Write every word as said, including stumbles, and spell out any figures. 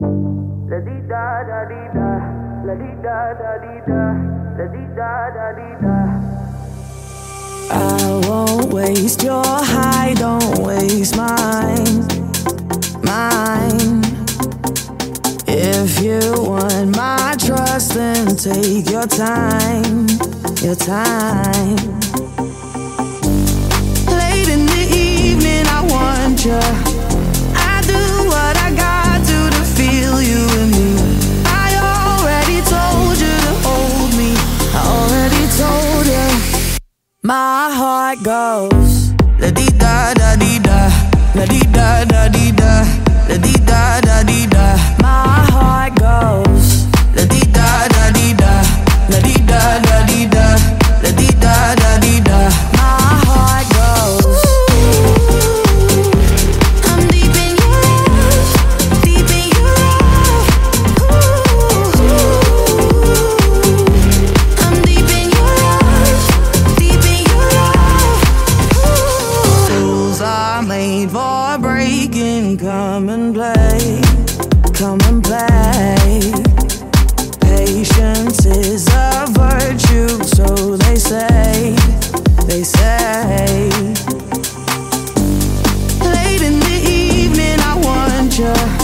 La di da da di da, la di da da di da, la di da da di da. I won't waste your high, don't waste mine, mine. If you want my trust, then take your time, your time. Late in the evening, I want you. I do what I got to to feel you and me. I already told you to hold me. I already told you. My heart goes la di da da di da, la di da da di da, la di da da di da. My heart goes la di da da di da, la di da da di da, la di da da di da. My heart goes. I'm deep in your love, deep in your love. Ooh. I'm deep in your love, deep in your love. Ooh. Rules are made for breaking. Come and play, come and play. Patience is a virtue, so they say, they say. Late in the evening, I want you.